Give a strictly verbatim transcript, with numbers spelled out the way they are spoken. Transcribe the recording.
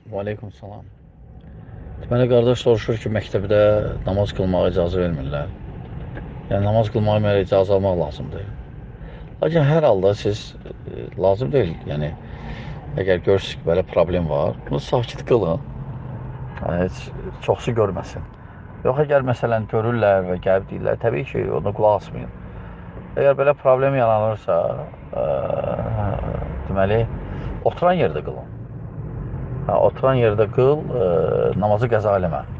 Və aleykum salam. Deməli, qardaş soruşur ki, məktəbdə namaz qılmağa icazə vermirlər. Yəni, namaz qılmağa mənə icazə almaq lazımdır. Lakin hər halda siz e, lazım deyil. Yəni, əgər görürsünüz ki, belə problem var, bunu sakit qılın. Yəni, heç çoxsu görməsin. Yox, əgər məsələn görürlər və gəlib deyirlər, təbii ki, ona qulaq asmayın. Əgər belə problem yaranırsa, ə, deməli, oturan yerdə qılın. Hə, oturan yerdə qıl, ə, namazı qəza eləmə.